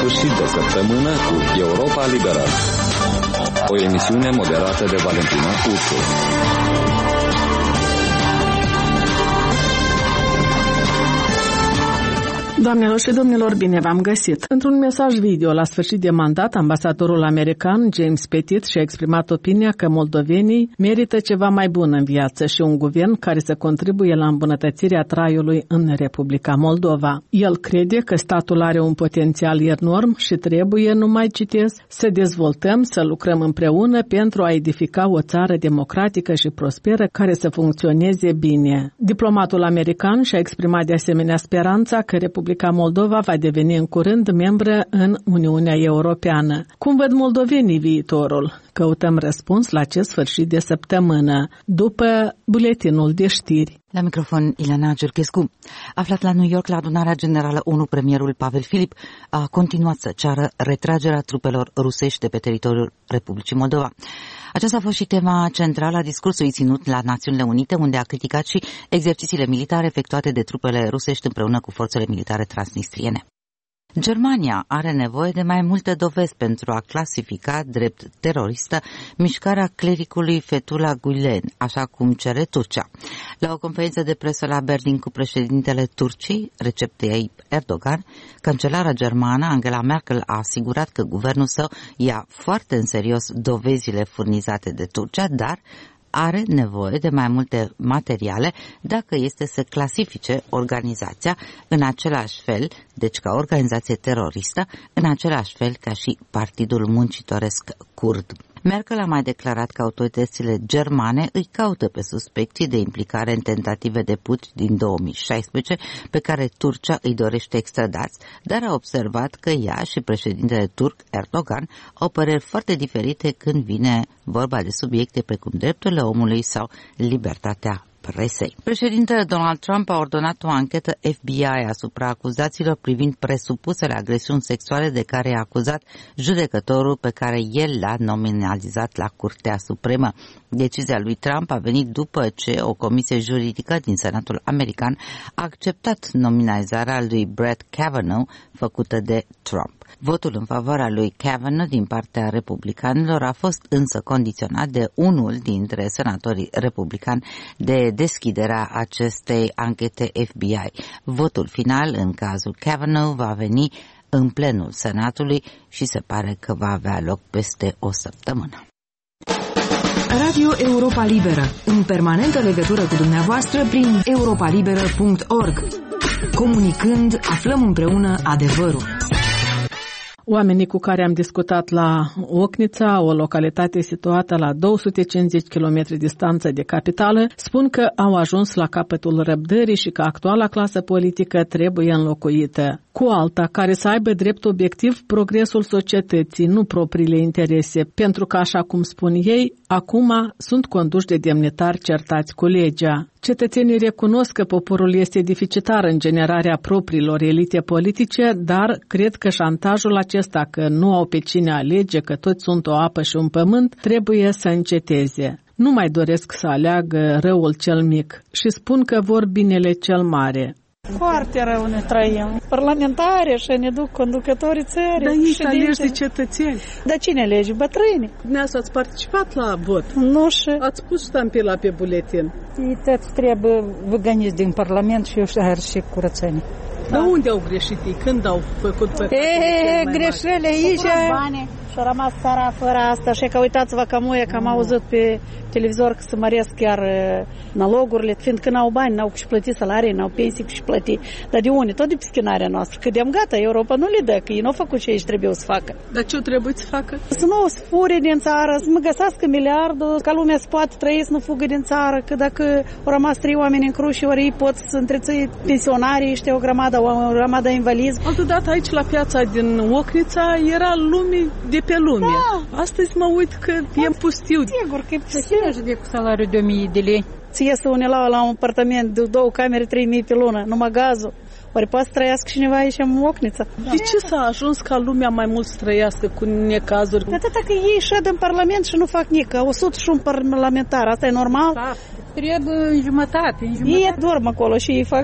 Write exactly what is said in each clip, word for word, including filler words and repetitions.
sfârșit de săptămână cu Europa Liberă, o emisiune moderată de Valentina Ursu. Doamnelor și domnilor, bine v-am găsit! Într-un mesaj video la sfârșit de mandat, ambasadorul american James Petit și-a exprimat opinia că moldovenii merită ceva mai bun în viață și un guvern care să contribuie la îmbunătățirea traiului în Republica Moldova. El crede că statul are un potențial enorm și trebuie, nu mai citesc, să dezvoltăm, să lucrăm împreună pentru a edifica o țară democratică și prosperă care să funcționeze bine. Diplomatul american și-a exprimat de asemenea speranța că Republica Republica Moldova va deveni în curând membră în Uniunea Europeană. Cum văd moldovenii viitorul? Căutăm răspuns la acest sfârșit de săptămână, după buletinul de știri. La microfon, Ileana Giurchescu. Aflat la New York la adunarea generală ONU, premierul Pavel Filip a continuat să ceară retragerea trupelor rusești de pe teritoriul Republicii Moldova. Aceasta a fost și tema centrală a discursului ținut la Națiunile Unite, unde a criticat și exercițiile militare efectuate de trupele rusești împreună cu forțele militare transnistriene. Germania are nevoie de mai multe dovezi pentru a clasifica drept teroristă mișcarea clericului Fethullah Gülen, așa cum cere Turcia. La o conferință de presă la Berlin cu președintele Turciei, Recep Tayyip Erdogan, cancelara germană Angela Merkel a asigurat că guvernul său ia foarte în serios dovezile furnizate de Turcia, dar are nevoie de mai multe materiale dacă este să clasifice organizația în același fel, deci ca organizație teroristă, în același fel ca și Partidul Muncitoresc Kurd. Merkel a mai declarat că autoritățile germane îi caută pe suspecții de implicare în tentative de putsch din două mii șaisprezece pe care Turcia îi dorește extradați, dar a observat că ea și președintele turc Erdogan au păreri foarte diferite când vine vorba de subiecte precum drepturile omului sau libertatea presei. Președintele Donald Trump a ordonat o anchetă F B I asupra acuzațiilor privind presupusele agresiuni sexuale de care i-a acuzat judecătorul pe care el l-a nominalizat la Curtea Supremă. Decizia lui Trump a venit după ce o comisie juridică din Senatul American a acceptat nominalizarea lui Brett Kavanaugh făcută de Trump. Votul în favoarea lui Kavanaugh din partea republicanilor a fost însă condiționat de unul dintre senatorii republicani de deschiderea acestei anchete F B I. Votul final în cazul Kavanaugh va veni în plenul Senatului și se pare că va avea loc peste o săptămână. Radio Europa Liberă, în permanentă legătură cu dumneavoastră prin europa liberă punct org. Comunicând, aflăm împreună adevărul. Oamenii cu care am discutat la Ocnița, o localitate situată la două sute cincizeci de kilometri distanță de capitală, spun că au ajuns la capătul răbdării și că actuala clasă politică trebuie înlocuită cu alta care să aibă drept obiectiv progresul societății, nu propriile interese, pentru că, așa cum spun ei, acum sunt conduși de demnitari certați cu legea. Cetățenii recunosc că poporul este deficitar în generarea propriilor elite politice, dar cred că șantajul acesta că nu au pe cine alege, că toți sunt o apă și un pământ, trebuie să înceteze. Nu mai doresc să aleagă răul cel mic și spun că vor binele cel mare. Foarte rău ne trăim. Parlamentare și ne duc conducătorii țării. Dar ești aleși de cetățeni. Dar cine alege? Bătrâni. Dumneavoastră ați participat la vot? Nu și... Ați pus ștampila pe buletin? Ei toți trebuie văganiți din Parlament și eu și curățenii. Dar unde au greșit ei? Când au făcut păcate? E, greșelile aici. Și a rămas țara fără asta. Și că uitați-vă că muie, că am auzit pe televizor că se măresc chiar nalogurile, fiindcă n-au bani, n-au și plătit salarii, n-au pensii și plăti. Dar de unde? Tot de pe schinarea noastră. Că de-am gata, Europa nu le dă, că ei nu au făcut ce aici trebuie să facă. Dar ce trebuie să facă? Să nu se fure din țară, să mă găsească miliardul, ca lumea să poată trăi, să nu fugă din țară, că dacă au rămas trei oameni în cruci, ori ei pot să întrețăi pensionarii, ăștia o grămadă, o grămadă invalid. Altădată aici la piața din Ocnița era lume de pe lume. Da. Astăzi mă uit că e pustiu. Sigur că e pustiu. De cu salariul de o mie de lei. Ți iese unelau la un apartament de două camere, trei mii pe lună, numai gazul. Ori poate să trăiască cineva aici în Ocnița. Da. De ce s-a ajuns ca lumea mai mult să trăiască cu necazuri? De atâta că ei șed în Parlament și nu fac nic. o sută și un parlamentar. Asta e normal? Da. Trebuie în jumătate, în jumătate. Ei dorm acolo și ei fac și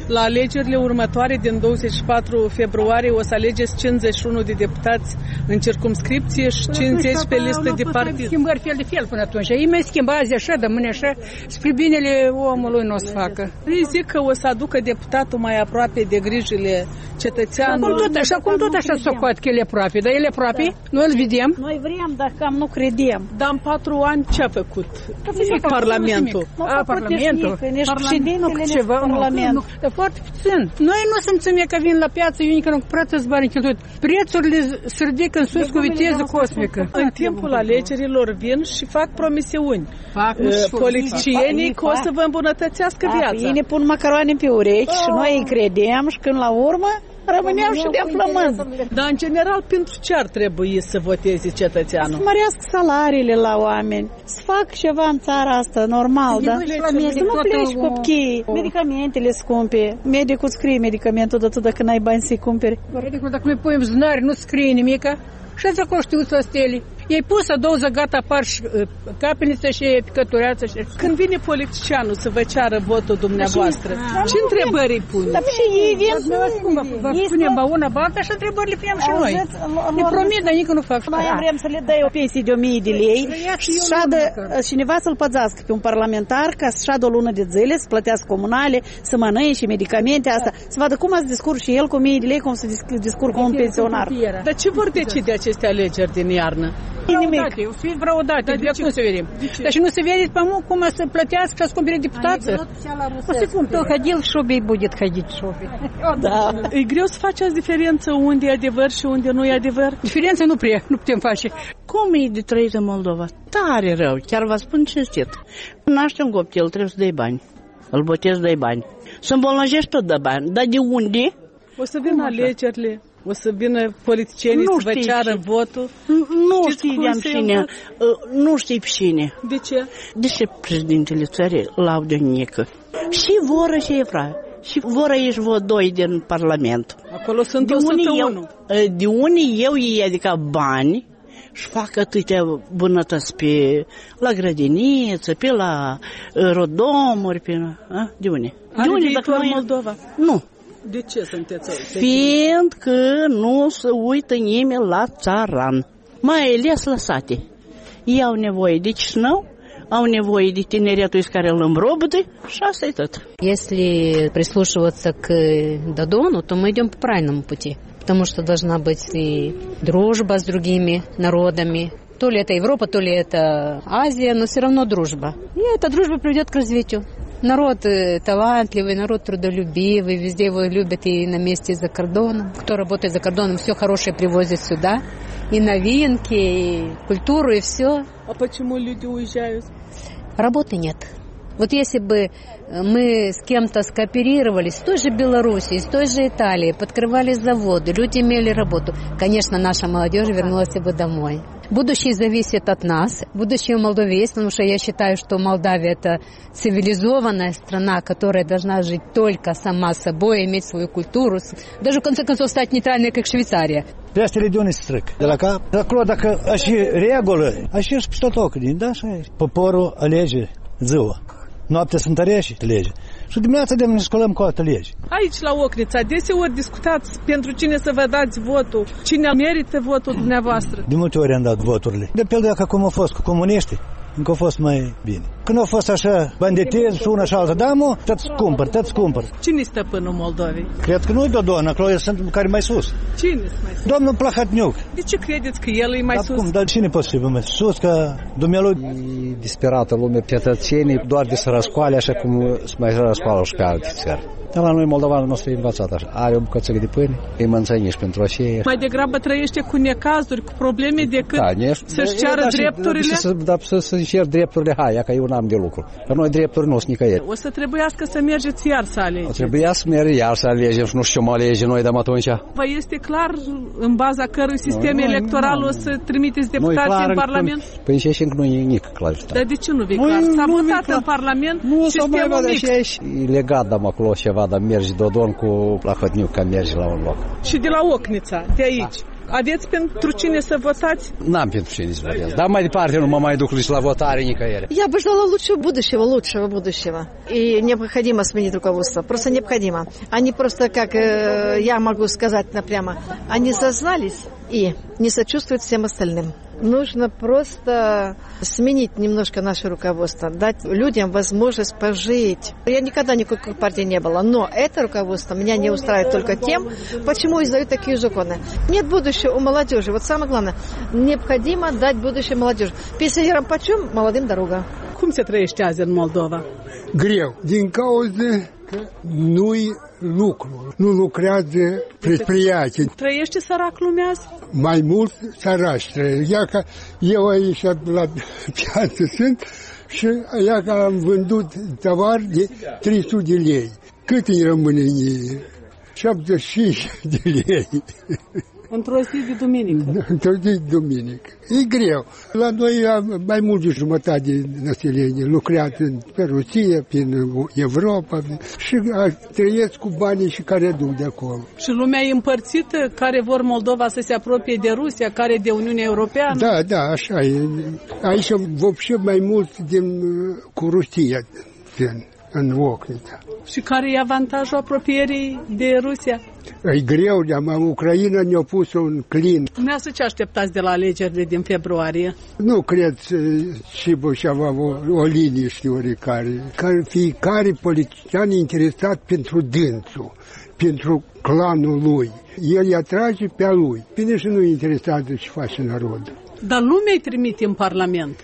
La alegerile următoare din douăzeci și patru februarie o să alegeți cincizeci și unu de deputați în circumscripție și cincizeci pe listă de partid. Schimbări fel de fel până atunci. Ei mai schimbă azi așa, de mâine așa, spre binele omului nu o să facă. Ei zic că o să aducă deputatul mai aproape de grijile cetățeanului. Cum tot așa, cum tot așa s-o coat că el e aproape, dar el e aproape, noi îl vedem. Noi vrem, dar cam nu credem. Dar în patru ani ce a făcut Parlamentul? A, Parlamentul. Nici președintele, nici Parlament. Dar foarte puțin. Noi nu simțim că vin la piață, unii care nu cumpărați bani cheltuit. Prețurile se ridică în sus cu viteză cosmică. În timpul alegerilor vin și fac promisiuni. Fac, politicienii că o să vă îmbunătățească viața. Ei ne pun macaroane pe urechi și noi îi credem și când la urmă rămâneam și de flămând. Dar în general pentru ce ar trebui să voteze cetățeanul? Să mărească salariile la oameni, să fac ceva în țara asta normal, da? Să nu pleci cu cheii, medicamentele scumpe, medicul scrie medicamentul de dacă n-ai bani să-i cumperi. Medicul dacă noi punem zânari, nu scrie nimica și ați acolo știuți la stele. Ei pus a doză, gata, apar și capeniță și picătureață. Și... Când vine politicianul să vă ceară votul dumneavoastră, ce întrebări îi pune? Dar și ei vin. Vă spunem ba una, ba alta și întrebări le punem și noi. Ne promit, dar nici nu fac. Noi vrem să le dai o pensie de o mie de lei și șadă cineva să-l păzească pe un parlamentar ca să șadă o lună de zile, să plătească comunale, să mănânce și medicamente, asta. Să vadă cum ați discurs și el cu o mie de lei, cum să discurs cu un pensionar. Dar ce vor decide aceste alegeri din iarnă? Fraudate, o să fie fraudate, de acum să vedem. Dar și nu se vede pe mult cum să plătească și să cumpere deputață. O să cumpere. Кто ходил в шубе, будет ходить в шубе. Da. E greu să faceți diferență unde e adevăr și unde nu e adevăr? Diferență nu prea, nu putem face. Cum e de trăit în Moldova? Tare rău, chiar vă spun cinstit. Naște un copil, trebuie să dai bani. Îl botezi, dai bani. Să îmbolnăjești, tot dă bani. Dar de unde? O să vină alegerile. O să vină politicienii nu să vă ceară votul? Nu știi de cine. Nu știi pe cine. De ce? De ce președintele țării laudă nică? Și voră și evra. Și voră ești vă doi din Parlament. Acolo sunt o sută unu. De unii eu ei, adică bani, și fac atâtea bunătăți pe la grădiniță, pe la rodomuri, pe... A? De unde? Are viitor Moldova? Nu. De ce sunteți aici? Fiindcă nu se uită nimeni la țaran, mai ales la sate. Ei au nevoie de cisnău, au nevoie de tineреtul care îl îmbrobătă și asta e tot. Если прислушиваться к Додону, то мы идем по правильному пути, потому что должна быть и дружба с другими народами. То ли это Европа, то ли это Азия, но все равно дружба. И эта дружба приведет к развитию. Народ талантливый, народ трудолюбивый, везде его любят и на месте, и за кордоном. Кто работает за кордоном, все хорошее привозит сюда. И новинки, и культуру, и все. А почему люди уезжают? Работы нет. Вот если бы мы с кем-то скооперировались, с той же Белоруссией, с той же Италией, подкрывали заводы, люди имели работу, конечно, наша молодежь вернулась бы домой. Будущее зависит от нас. Будущее в Молдове есть, потому что я считаю, что Молдавия – это цивилизованная страна, которая должна жить только сама собой, иметь свою культуру, даже, в конце концов, стать нейтральной, как Швейцария. Peste de unde se trec? De la cap? De acolo, dacă așa regulă, așa și pe tot da, așa e. Poporul alege ziua. Noaptea se întărește lege. Și dimineața de ne scolăm cu altă lege. Aici, la Ocnița, deseori discutați pentru cine să vă dați votul, cine merită votul dumneavoastră. De multe ori am dat voturile. De pildă că cum a fost cu comuniștii, încă a fost mai bine. Când a fost așa banditezi și una și alta, da, mă, tot-ți cumpăr, tot-ți cumpăr. Cine-i stăpânul Moldovei? Cred că nu-i Dodon, acolo sunt care mai sus. Cine-i mai sus? Domnul Plahatniuc. De ce credeți că el e mai da, sus? Cum? Dar cine poate să fie mai sus, că dumnealui? E disperată lumea, cetățenii doar de să răscoale, așa cum se mai răscoală și pe alte țări. Dar la noi, moldovanul nostru, e învățat așa. Are o bucățică de pâine, îi mânțăniși pentru aceea. Mai degrabă trăiește cu necazuri, cu probleme, decât da, să-și ceară da, drepturile? Dar să, să cer drepturile, hai, că eu n-am de lucru. Dar noi drepturi nu sunt nicăieri. O să trebuiască să mergeți iar să alegeți. O trebuia să mergem iar să alegem și nu știu ce mă alege noi de atunci. Vă este clar în baza cărui sistem electoral o să trimiteți deputați în Parlament? Păi și încă nu e nic clar. Dar de ce nu vi clar? S-a votat în Parlament sistemul mixt. E legat, dar acolo ceva, dar mergi Dodon cu Plahotniuc, că mergi la un loc. Și de la Ocnița, de aici. Aveți pentru cine să votați? N-am pentru cine să votez. Dar mai departe nu mă mai duc nici la votare nicăieri. Я бы ждала лучшего будущего, лучшего будущего. И необходимо сменить руководство. Просто необходимо. Они просто, как э, я могу сказать напрямо, они сознались и не сочувствуют всем остальным. Нужно просто сменить немножко наше руководство, дать людям возможность пожить. Я никогда никакой партии не была, но это руководство меня не устраивает только тем, почему издают такие законы. Нет будущего у молодежи. Вот самое главное, необходимо дать будущее молодежи. Пенсионерам почем, молодым дорога. Cum se trăiește azi în Moldova? Greu, din cauza că nu-i lucru, nu lucrează предприятия. Trăiește sărac lumea azi? Mai mult săraci trăiesc. Ia că eu aici la piață sunt și ia că am vândut tovar de trei sute de lei. Cât îi rămâne în ei? șaptezeci și cinci de lei. Într-o zi de duminică. Într-o zi de duminică. E greu. La noi am mai mult de jumătate de naselenie lucrează pe Rusia, prin Europa și trăiesc cu banii și care duc de acolo. Și lumea e împărțită? Care vor Moldova să se apropie de Rusia, care de Uniunea Europeană? Da, da, așa e. Aici vopșe mai mult din, cu Rusia din, în Ocnița. Și care e avantajul apropierii de Rusia? E greu, dar Ucraina ne-a pus un clin. Dumneavoastră ce așteptați de la alegerile din februarie? Nu cred și și avea o, o liniște oricare. Care fiecare politician e interesat pentru dânsul, pentru clanul lui. El îi atrage pe a lui. Bine și nu e interesat de ce face narodul. Dar lumea îi trimite în Parlament.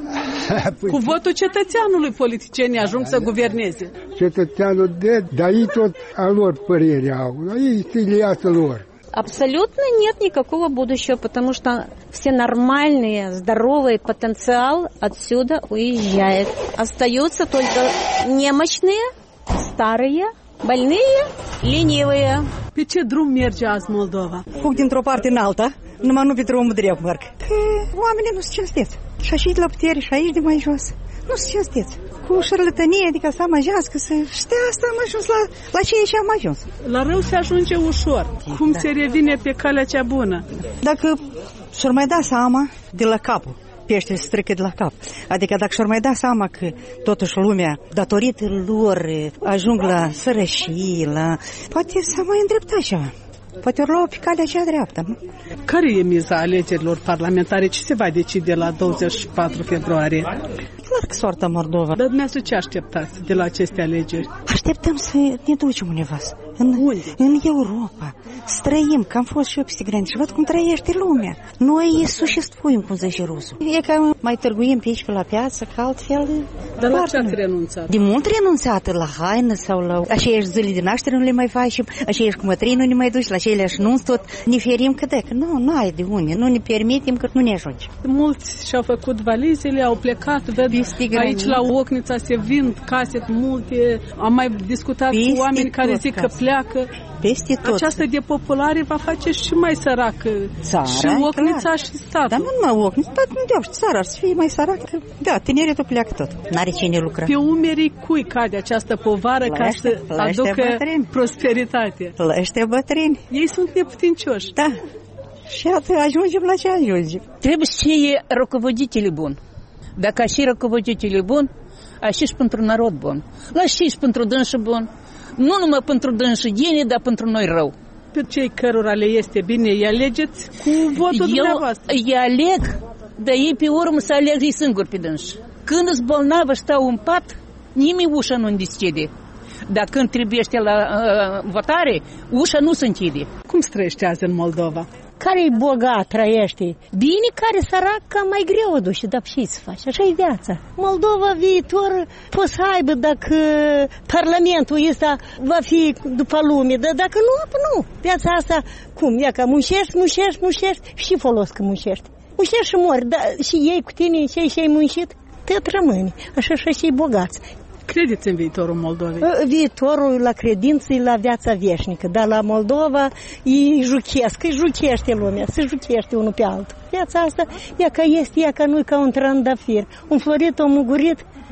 Cu votul cetățeanului politicienii ajung să guverneze. Cetățeanul de, dar ei tot a lor părerea au. Ei se liată lor. Абсолютно нет никакого будущего, потому что все нормальные, здоровый потенциал отсюда уезжает. Остаются только немощные, старые, больные, ленивые. Pe ce drum merge azi Moldova? Fug dintr-o parte în alta, numai nu pe drumul drept merg. Că oamenii nu se cinsteți. Și aici de la putere și aici de mai jos. Nu se cinsteți. Cu șarlătănie, adică să amăjească, să știa asta am ajuns la, la ceea ce am ajuns. La rău se ajunge ușor. Cum da. Se revine pe calea cea bună? Dacă și-or mai da seama de la capul, pește se strică de la cap. Adică dacă și-or mai da seama că totuși lumea, datorită lor, ajung la sărășii, la... poate s-a mai îndreptat ceva. Poate ori lua pe calea cea dreaptă. Nu? Care e miza alegerilor parlamentare? Ce se va decide la douăzeci și patru februarie? Clar că soarta Moldova. Dar dumneavoastră ce așteptați de la aceste alegeri? Așteptăm să ne ducem undeva. În, în Europa. Să trăim, că am fost și eu peste graniță și văd cum trăiește lumea. Noi sușestuim, cum zice rusul. E că mai târguim pe aici, pe la piață, că altfel... Dar la ce ați renunțat? De mult renunțat, la haină sau la... Aceeași zile de naștere nu le mai facem, aceeași cu mătrii nu ne mai duci, la aceleași nunți tot ne ferim că de, că nu, nu ai de unde, nu ne permitem că nu ne ajunge. Mulți și-au făcut valizele, au plecat, ved, aici la Ocnița se vind case multe, am mai discutat Peste cu oameni care zic că pleacă. Peste tot. Această depopulare va face și mai săracă țara, și Ocnița și statul. Dar nu numai Ocnița, dar nu deau și țara ar să fie mai săracă. Da, tineretul pleacă tot. N-are cine lucra. Pe umerii cui cade această povară la ca ăștia, să aducă bătrâni. Prosperitate? La ăștia bătrâni. Ei sunt neputincioși. Da. Și atât ajungem la ce ajungem. Trebuie să fie rucovoditele buni. Dacă și rucovoditele buni, așa și pentru narod bun. La și pentru dânsul bun. Nu numai pentru dânsul bine, dar pentru noi rău. Pe cei cărora le este bine, îi alegeți cu votul Eu dumneavoastră. îi aleg, dar ei pe urmă să aleg ei singuri pe dânsul. Când îți bolnavă stau în pat, nimeni ușa nu deschide. Dar când trebuiește la uh, votare, ușa nu se închide. Cum trăiește azi în Moldova? Care e bogat trăiește bine, care sărac cam mai greu o duce, dar ce să faci? Așa e viața. Moldova viitor poți să aibă dacă parlamentul ăsta va fi după lume, dar dacă nu, nu. Viața asta, cum? Ia că muncești, muncești, muncești și folos că muncești. Muncești și mori, dar și ei cu tine, cei ce ai muncit, tot rămâne. Așa și cei bogați. Credeți în viitorul Moldovei? Viitorul la credință e la viața veșnică, dar la Moldova e juchesc, îi juchește lumea, se juchește unul pe altul. Viața asta, ea că este, ea că nu e ca un trandafir. Un florit, un mugurit,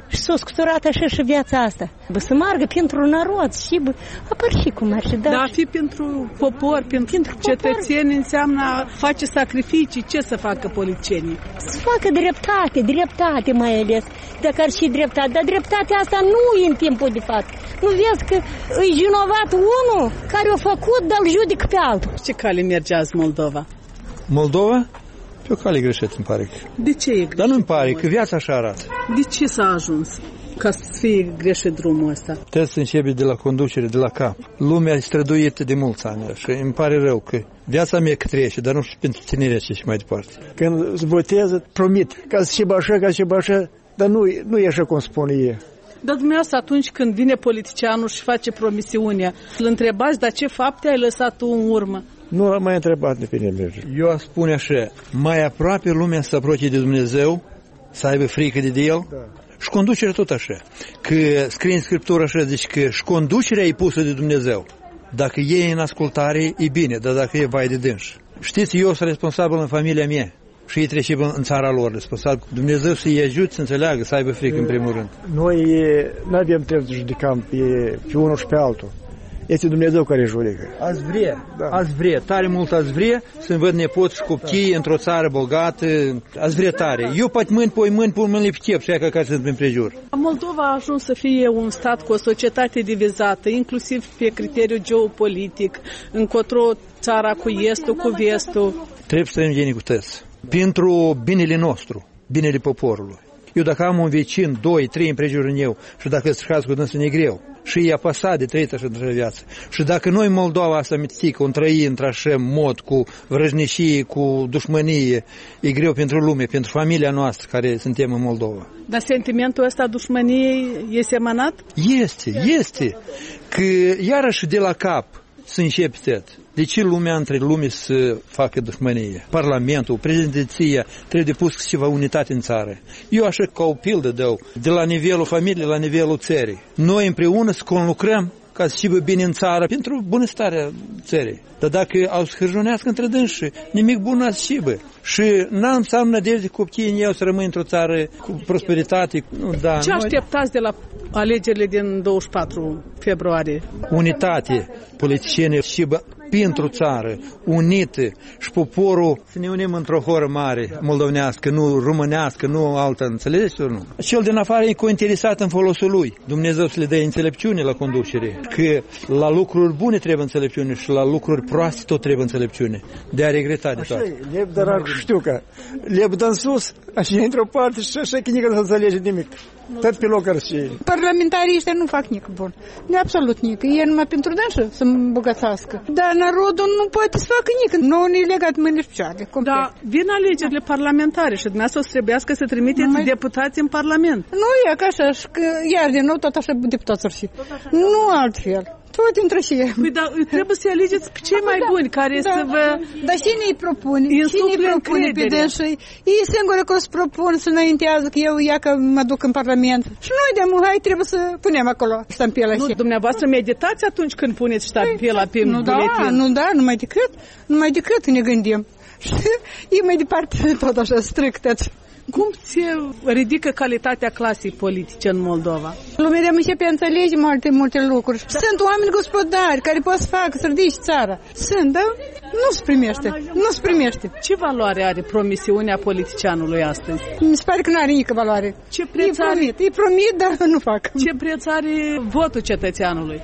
Și s-a scuturat așa și viața asta. Bă, să meargă pentru narod și bă, apar și cum ar și da. Dar a fi pentru popor, pentru, pentru cetățeni popor înseamnă face sacrificii. Ce să facă politicienii? Să facă dreptate, dreptate mai ales. Dacă ar și dreptate, dar dreptatea asta nu e în timpul de fapt. Nu vezi că e vinovat unul care a făcut, dar îl judică pe altul. Ce cale merge azi Moldova? Moldova? Pe o cale greșit, îmi pare. De ce e greșit? Dar nu-mi pare, că viața așa arată. De ce s-a ajuns ca să fie greșit drumul ăsta? Trebuie să începe de la conducere, de la cap. Lumea e străduită de mulți ani și îmi pare rău că viața mea trece, dar nu știu pentru tinerea și mai departe. Când îți votează, promit, ca să știi așa, ca să știi așa, dar nu, nu e așa cum spune ei. Dar dumneavoastră atunci când vine politicianul și face promisiunea, îl întrebați, dar ce fapte ai lăsat tu în urmă? Nu l-am mai întrebat de pe nimeni. Eu aș spune așa, mai aproape lumea să apropie de Dumnezeu, să aibă frică de El, da. Și conducerea tot așa. Că scrie în Scriptură așa, deci că și conducerea e pusă de Dumnezeu. Dacă e în ascultare, e bine, dar dacă e vai de dânși. Știți, eu sunt responsabil în familia mea. Și ei trece în țara lor, responsabil. Dumnezeu să-i ajute să înțeleagă, să aibă frică în primul rând. Noi nu avem timp să judecăm pe, pe unul și pe altul. Este Dumnezeu care judecă. Ați vrea, da. Ați vrea, tare mult ați vrea să-mi văd nepoți și copii da. Într-o țară bogată. Ați vrea tare. Eu poate mâini, poi mâini, pui mâini le picep și aia care sunt în prejur. Moldova a ajuns să fie un stat cu o societate divizată, inclusiv pe criteriu geopolitic, încotro țara cu estul, cu vestul. Trebuie să trăim genități. Pentru binele nostru, binele poporului. Eu dacă am un vecin, doi, trei împrejurul eu și dacă stricați cu dânsul e greu și e apăsat de trăit așa într-o viață. Și dacă noi Moldova asta mitică, o trăi într-așa mod, cu vrăjnișie, cu dușmănie, e greu pentru lume, pentru familia noastră care suntem în Moldova. Dar sentimentul ăsta dușmăniei e semănat? Este, este. Că iarăși de la cap să începe tot. De ce lumea între lume să facă dușmănie? Parlamentul, prezidenția, trebuie de pus ceva unitate în țară. Eu așa ca o pildă dau, de la nivelul familiei la nivelul țării. Noi împreună să conlucrăm ca să fie bine în țară pentru bunăstarea țării. Dar dacă au să hârjonească între dânsi, nimic bun n-a să fie. Și n-am să am nădejde copiii în eu să rămân într-o țară cu prosperitate. Da, ce așteptați de la alegerile din douăzeci și patru februarie? Unitate, politicieni și pentru țară, unită și poporul să ne unim într-o horă mare, moldovenească, nu românească, nu altă, înțelegeți sau nu? Cel din afară e cointeresat în folosul lui. Dumnezeu să le dea înțelepciune la conducere, că la lucruri bune trebuie înțelepciune și la lucruri proaste tot trebuie înțelepciune. De a regreta de toate. Așa e, dar știu că leb dă în sus, așa într-o parte și așa că nici nu se înțelege nimic. Tot pe locuri și... Parlamentarii ăștia nu fac nici bun. De absolut nici. E numai pentru dânșă să îmbogățească. Dar narodul nu poate să facă nici. Nu ne legat mâinile și picioarele. Da, vin alegerile parlamentare și dumneavoastră o să trebuiască să trimiteți Numai... deputați în Parlament. Nu e ca așa, că iar din nou tot așa deputați ar fi. Nu altfel. Tot intră și el. Păi, dar trebuie să alegeți pe cei mai da, buni, care da. să vă... Dar cine îi propune? Cine îi propune pe dânsii? Ei singură că o să propun să înaintează că eu ia că mă duc în Parlament. Și noi de muhai trebuie să punem acolo ștampela. Nu, dumneavoastră meditați atunci când puneți ștampela pe nu, buletin? Da, nu, da, numai decât, numai decât ne gândim. Și e mai departe tot așa stricteți. Cum se ridică calitatea clasei politice în Moldova? Lumea de începe a înțelege multe, multe lucruri. Da. Sunt oameni gospodari care pot să facă, să ridice țara. Sunt, dar nu se primește. Nu se primește. Ce valoare are promisiunea politicianului astăzi? Mi se pare că nu are nicio valoare. Ce preț e promit, are... e promit, dar nu fac. Ce preț are votul cetățeanului?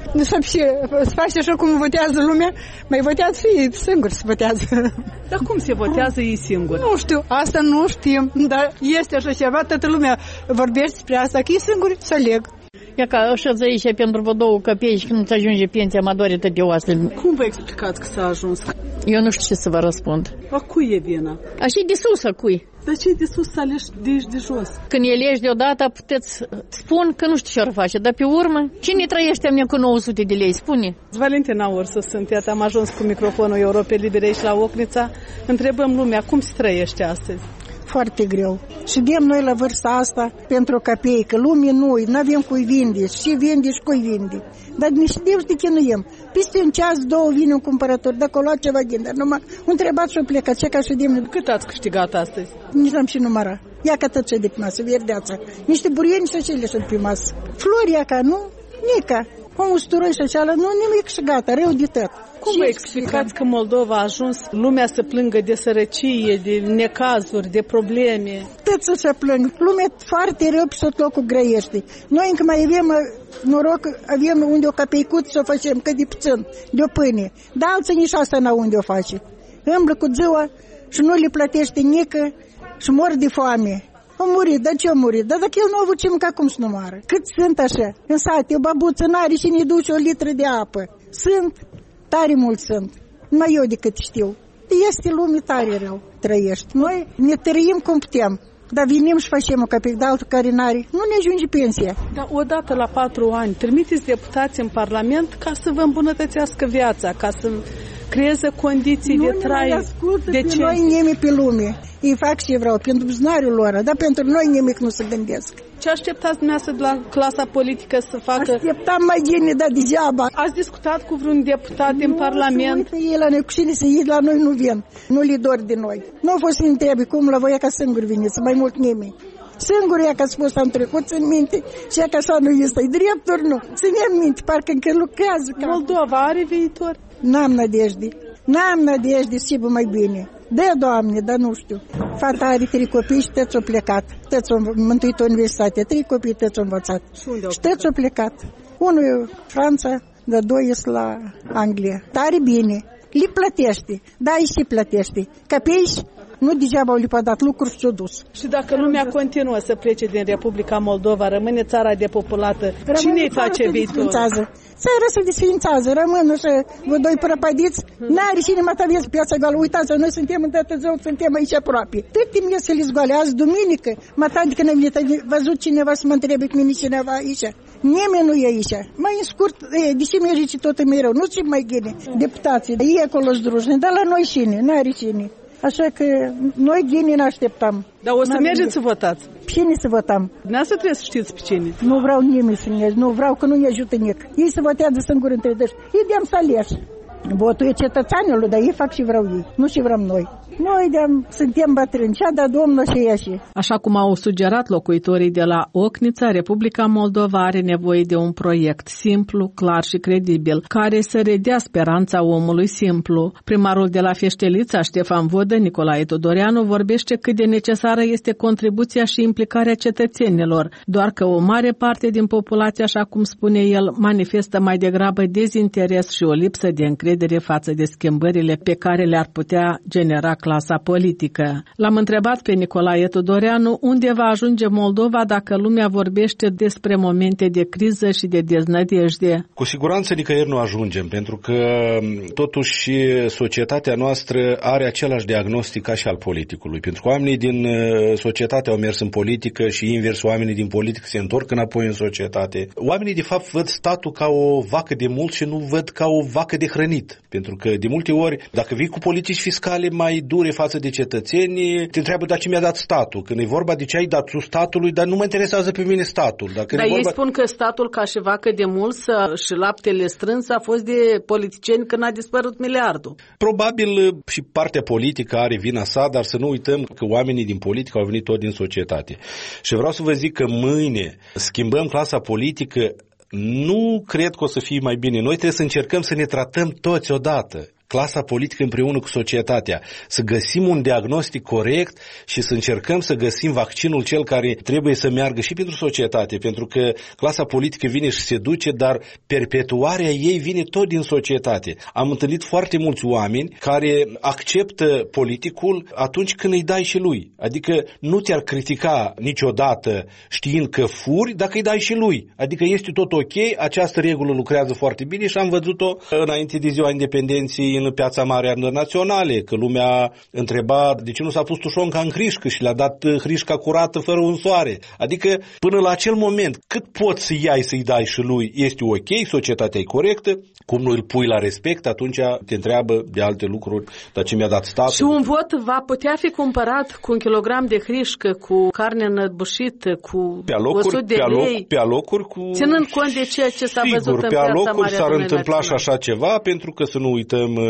Să faci așa cum votează lumea, mai votează ei singuri să votează. Dar cum se votează ei singuri? Nu știu, asta nu știm, dar este așa ceva, toată lumea vorbește despre asta, că e singur să aleg. Ia ca așa aici pentru vă două căpeici când îți ajunge pensia, mă doare tot de oasele. Cum vă explicați că s-a ajuns? Eu nu știu ce să vă răspund. A cui e vina? Așa e de sus, a cui? Dar ce de sus să alegi de aici de jos? Când elegi deodată, puteți spun că nu știu ce ar face, dar pe urmă, cine trăiește mie cu nouă sute de lei, spune? Valentina Ursu sunt, iată, am ajuns cu microfonul Europei Libere aici la Ocnița. Întrebăm lumea, cum se trăiește astăzi? Foarte greu. Și dem noi la vârsta asta pentru copii, că lumea noi, nu avem cui vinde, și vinde și cui vinde. Dar nici de de chinuiem. Peste un ceas, două vine un cumpărător, dacă o lua ceva din, dar numai întrebați și o plecat, ce ca și demne. Cât ați câștigat astăzi? Nici n-am și numărat. Ia ca tot ce de pe masă, verdeața. Niște burieni și acele sunt pe masă. Flori, ia ca, nu? Nica. Un usturoi și aceala, nu nimic și gata, rău de tot. Cum vă explicați că Moldova a ajuns lumea să plângă de sărăcie, de necazuri, de probleme? Tot să plâng. Lumea foarte rău pe tot locul grăiește. Noi încă mai avem noroc, avem unde o capeicuță să o facem, că de puțin, de o pâine. Dar alții nici asta n-au unde o face. Îmblă cu ziua și nu le plătește nică și mor de foame. Au murit, dar ce au murit? Dar dacă el nu a avut ce mânca, cum să nu moară? Cât sunt așa? În sate, o babuță n-are și ne duce o litră de apă. Sunt, tare mulți sunt. Numai eu decât știu. Este lume tare rău, trăiești. Noi ne trăim cum putem. Dar venim și facem o capic de altul care n-are. Nu ne ajunge pensia. Dar odată la patru ani trimiteți deputați în Parlament ca să vă îmbunătățească viața, ca să creeze condiții nu de trai decente. Nu ne noi nimic pe lume. Ei fac ce vreau, pentru buzunarul lor, dar pentru noi nimic nu se gândesc. Ce așteptați dumneavoastră de la clasa politică să facă? Așteptam mai bine, dar degeaba. Ați discutat cu vreun deputat din Parlament? Nu, ei la noi cu cine să iei, la noi nu vin. Nu li dor de noi. Nu au fost să întrebi cum la voi ca singur veniți, mai mult nimeni. Singur ea că a spus am trecut în minte și ea că așa nu este. E drept ori nu? Ținem minte, parcă încă lucrează. Moldova are viitor? N-am nădejde. N-am nădejde să fie mai bine. Da, Doamne, dar nu știu. Fata are trei copii și toți au plecat. Toți au mântuit o universitate. Trei copii toți au învățat. Și toți au plecat. Unul e Franța, dar doi e la Anglia. Tare bine. Le plătește. Da, îi și plătește. Capești? Nu degeaba au lipat lucruri și s-au dus. Și dacă lumea continuă să plece din Republica Moldova, rămâne țara depopulată, cine îi face viitor? Țara se desfințează, rămân și vă doi prăpădiți, n-are cine mă tăviesc piața goală. Uitați, noi suntem în dată zău, suntem aici aproape. Tot timp ies să le zgoale, azi duminică, mă tanti când am venit, văzut cineva să mă întrebe pe mine cineva aici. Nimeni nu e aici. Mai în scurt, e, de ce merge tot mereu? Nu ce mai ghine deputații, ei acolo zdrujni, dar la noi cine, n-are cine. Așa că noi ghinii ne așteptam. Dar o să mergeți să votați? Cine să votăm? Dumneavoastră trebuie să știți pe cine. Nu vreau nimeni să ne nu vreau că nu ne ajută nic. Ei se votează singuri între dăși. Ei de-am să aleși. Votul e cetățenilor, dar ei fac și vreau ei, nu și vrem noi. Noi de-am, suntem bătrâni, cea de Domnul și ieși. Așa cum au sugerat locuitorii de la Ochnița, Republica Moldova are nevoie de un proiect simplu, clar și credibil, care să redea speranța omului simplu. Primarul de la Feștelița, Ștefan Vodă, Nicolae Tudoreanu, vorbește cât de necesară este contribuția și implicarea cetățenilor, doar că o mare parte din populație, așa cum spune el, manifestă mai degrabă dezinteres și o lipsă de încredere față de schimbările pe care le-ar putea genera clasa politică. L-am întrebat pe Nicolae Tudoreanu unde va ajunge Moldova dacă lumea vorbește despre momente de criză și de deznădejde. Cu siguranță nicăieri nu ajungem, pentru că totuși societatea noastră are același diagnostic ca și al politicului. Pentru că oamenii din societate au mers în politică și invers, oamenii din politică se întorc înapoi în societate. Oamenii de fapt văd statul ca o vacă de mult și nu văd ca o vacă de hrănit. Pentru că de multe ori, dacă vii cu politici fiscale mai dure față de cetățeni, te întreabă, dar ce mi-a dat statul? Când e vorba de ce ai dat tu statului, dar nu mă interesează pe mine statul. Dacă dar ei vorba... spun că statul ca și vacă de mult și laptele strâns a fost de politicieni când a dispărut miliardul. Probabil și partea politică are vina sa, dar să nu uităm că oamenii din politică au venit tot din societate. Și vreau să vă zic că mâine schimbăm clasa politică, nu cred că o să fie mai bine. Noi trebuie să încercăm să ne tratăm toți odată. Clasa politică împreună cu societatea, să găsim un diagnostic corect și să încercăm să găsim vaccinul cel care trebuie să meargă și pentru societate, pentru că clasa politică vine și se duce, dar perpetuarea ei vine tot din societate. Am întâlnit foarte mulți oameni care acceptă politicul atunci când îi dai și lui, adică nu te-ar critica niciodată știind că furi dacă îi dai și lui, adică este tot ok, această regulă lucrează foarte bine și am văzut-o înainte de ziua independenței în Piața Mare a Naționale, că lumea întreba de ce nu s-a pus tușonca în hrișcă și le-a dat hrișca curată fără un soare. Adică până la acel moment, cât poți să iai să-i dai și lui, este ok, societatea e corectă, cum nu îl pui la respect, atunci te întreabă de alte lucruri, dar ce mi-a dat statul. Și un vot va putea fi cumpărat cu un kilogram de hrișcă, cu carne înăbușită, cu pe alocuri, o sută de pe aloc, lei, pe alocuri cu... ținând cont de ceea ce s-a Sigur, văzut în pe Piața alocuri Mare a s-ar Adunării întâmpla și Naționale. așa ceva, pentru că să nu uităm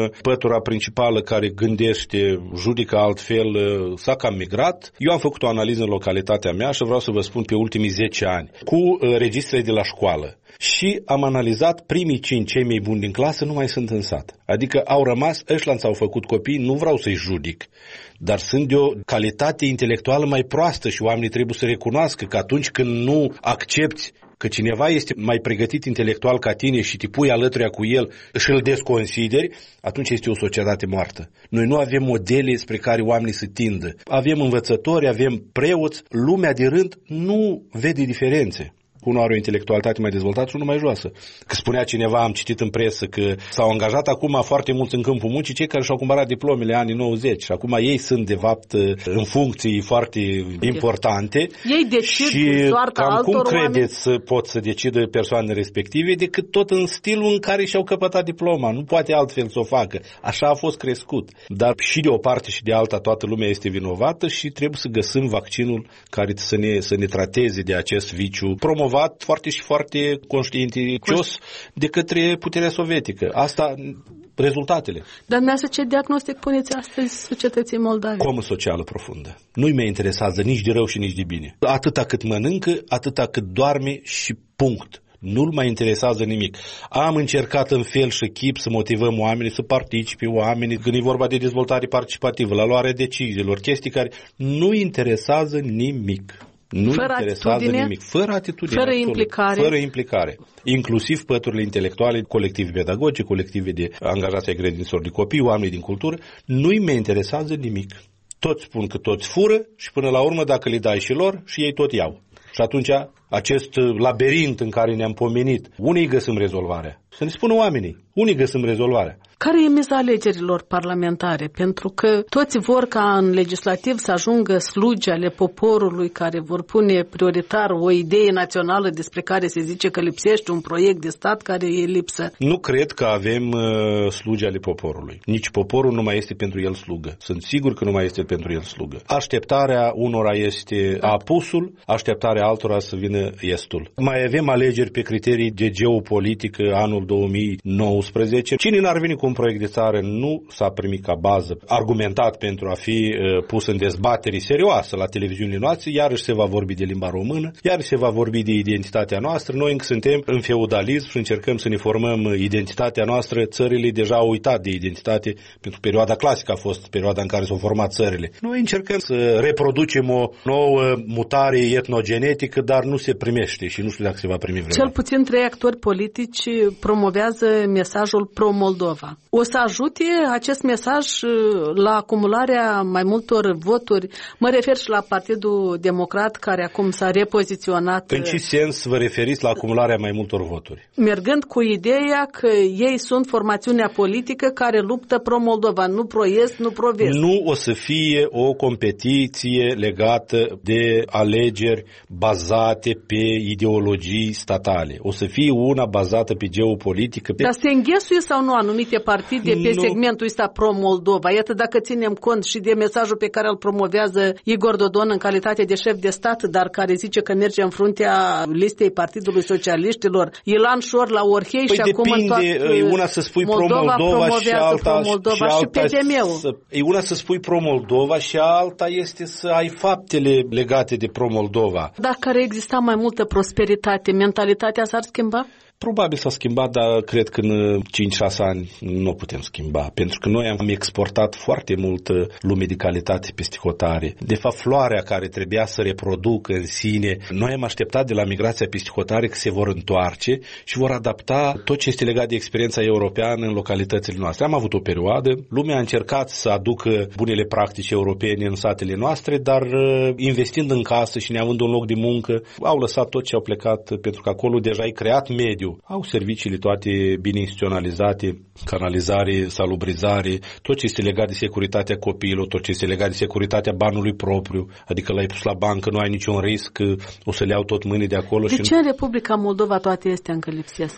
pătura principală care gândește, judică altfel, s-a cam migrat. Eu am făcut o analiză în localitatea mea și vreau să vă spun pe ultimii zece ani, cu registrele de la școală. Și am analizat primii cinci, cei mai buni din clasă, nu mai sunt în sat. Adică au rămas, ăștia s-au făcut copii, nu vreau să-i judic, dar sunt de o calitate intelectuală mai proastă și oamenii trebuie să recunoască că atunci când nu accepti că cineva este mai pregătit intelectual ca tine și te pui alături cu el și îl desconsideri, atunci este o societate moartă. Noi nu avem modele spre care oamenii să tindă. Avem învățători, avem preoți, lumea de rând nu vede diferențe. Unul are o intelectualitate mai dezvoltată și unul mai joasă. Că spunea cineva, am citit în presă, că s-au angajat acum foarte mulți în câmpul muncii cei care și-au cumpărat diplomele anii nouăzeci. Și acum ei sunt, de fapt, în funcții foarte importante. Ei decid și soarta cam altor cum credeți oameni? să pot să decidă persoanele respective decât tot în stilul în care și-au căpătat diploma. Nu poate altfel să o facă. Așa a fost crescut. Dar și de o parte și de alta toată lumea este vinovată și trebuie să găsim vaccinul care să ne, să ne trateze de acest viciu promovat foarte și foarte conștientincios de către puterea sovietică. Asta rezultatele. Dar dumneavoastră ce diagnostic puneți astăzi societății moldave? Comă socială profundă. Nu-i mai interesează nici de rău și nici de bine. Atâta cât mănâncă, atâta cât doarme și punct. Nu-l mai interesează nimic. Am încercat în fel și chip să motivăm oamenii, să participe oamenii, când e vorba de dezvoltare participativă, la luarea deciziilor, chestii care nu interesează nimic. Nu fără interesează atitudine, nimic. Fără atitudine. Fără absolut. implicare. Fără implicare. Inclusiv păturile intelectuale, colective pedagogice, colective de angajați ai grădiniților de copii, oameni din cultură. Nu-i mai interesează nimic. Toți spun că toți fură și până la urmă dacă le dai și lor și ei tot iau. Și atunci acest labirint în care ne-am pomenit, unii găsim rezolvarea. Să ne spună oamenii, unii găsim rezolvarea. Care e miza alegerilor parlamentare? Pentru că toți vor ca în legislativ să ajungă slugi ale poporului care vor pune prioritar o idee națională despre care se zice că lipsește un proiect de stat care e lipsă. Nu cred că avem uh, slugi ale poporului. Nici poporul nu mai este pentru el slugă. Sunt sigur că nu mai este pentru el slugă. Așteptarea unora este apusul, așteptarea altora să vină estul. Mai avem alegeri pe criterii de geopolitică anul două mii nouăsprezece. Cine n-ar veni cu un proiect de țară nu s-a primit ca bază argumentat pentru a fi uh, pus în dezbatere serioasă la televiziunile noastre, iarăși se va vorbi de limba română, iarăși se va vorbi de identitatea noastră. Noi încă suntem în feudalism și încercăm să ne formăm identitatea noastră. Țările deja au uitat de identitate, pentru perioada clasică a fost perioada în care s-au format țările. Noi încercăm să reproducem o nouă mutare etnogenetică, dar nu se primește și nu știu dacă se va primi vreodată. Cel puțin trei actori politici promovează mesajul pro-Moldova. O să ajute acest mesaj la acumularea mai multor voturi? Mă refer și la Partidul Democrat, care acum s-a repoziționat. În ce sens vă referiți la acumularea mai multor voturi? Mergând cu ideea că ei sunt formațiunea politică care luptă pro-Moldova, nu pro-est, nu pro-vest. Nu o să fie o competiție legată de alegeri bazate pe ideologii statale. O să fie una bazată pe geopolitică. Pe... Dar se înghesuie sau nu anumite partide pe nu. segmentul ăsta pro-Moldova? Iată, dacă ținem cont și de mesajul pe care îl promovează Igor Dodon în calitate de șef de stat, dar care zice că merge în fruntea listei Partidului Socialiștilor, Ilan Șor la Orhei păi și acum în toată e una să spui Moldova pro-Moldova și alta, pro-Moldova și, și, alta și P D M-ul. să, e una să spui pro-Moldova și alta este să ai faptele legate de pro-Moldova. Dacă ar exista mai multă prosperitate, mentalitatea s-ar schimba? Probabil s-a schimbat, dar cred că în cinci șase ani nu o putem schimba, pentru că noi am exportat foarte mult lume de calitate peste hotare. De fapt, floarea care trebuia să reproducă în sine, noi am așteptat de la migrația peste hotare că se vor întoarce și vor adapta tot ce este legat de experiența europeană în localitățile noastre. Am avut o perioadă, lumea a încercat să aducă bunele practici europene în satele noastre, dar investind în casă și neavând un loc de muncă, au lăsat tot ce au plecat, pentru că acolo deja ai creat mediu. Au serviciile toate bine instituționalizate, canalizare, salubrizare, tot ce este legat de securitatea copiilor, tot ce este legat de securitatea banului propriu, adică l-ai pus la bancă, nu ai niciun risc, o să le iau tot mâinii de acolo. De și ce în Republica Moldova toate astea încă lipsesc?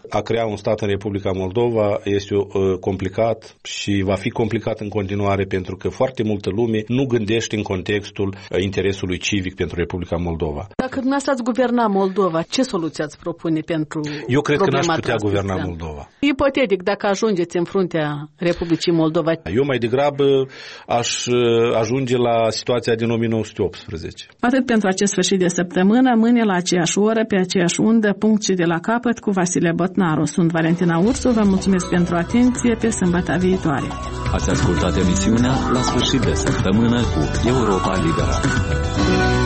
a crea un stat în Republica Moldova este uh, complicat și va fi complicat în continuare pentru că foarte multă lume nu gândește în contextul uh, interesului civic pentru Republica Moldova. Dacă dumneavoastră ați guverna Moldova, ce soluție ați propune pentru Eu cred că n-aș putea transnistreană? guverna Moldova. Ipotetic, dacă ajungeți în fruntea Republicii Moldova. Eu mai degrabă aș ajunge la situația din o mie nouă sute optsprezece. Atât pentru acest sfârșit de săptămână, mâine la aceeași oră, pe aceeași undă, punct și de la capăt cu Vasile Botnaru. Sunt Valentina Ursu, vă mulțumesc pentru atenție, pe sâmbătă viitoare. Ați ascultat emisiunea La sfârșit de săptămână cu Europa Liberă.